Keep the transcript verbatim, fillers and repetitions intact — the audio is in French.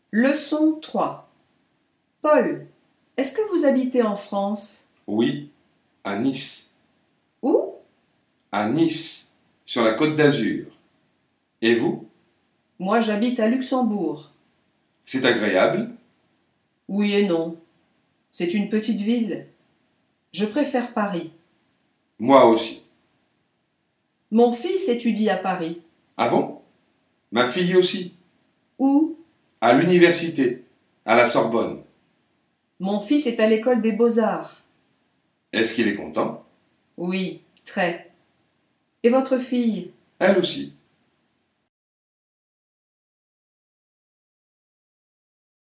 Leçon trois. Paul, est-ce que vous habitez en France? Oui, à Nice. Où? À Nice, sur la Côte d'Azur. Et vous? Moi, j'habite à Luxembourg. C'est agréable? Oui et non. C'est une petite ville. Je préfère Paris. Moi aussi. Mon fils étudie à Paris. Ah bon? Ma fille aussi. Où? À l'université, à la Sorbonne. Mon fils est à l'école des beaux-arts. Est-ce qu'il est content? Oui, très. Et votre fille? Elle aussi.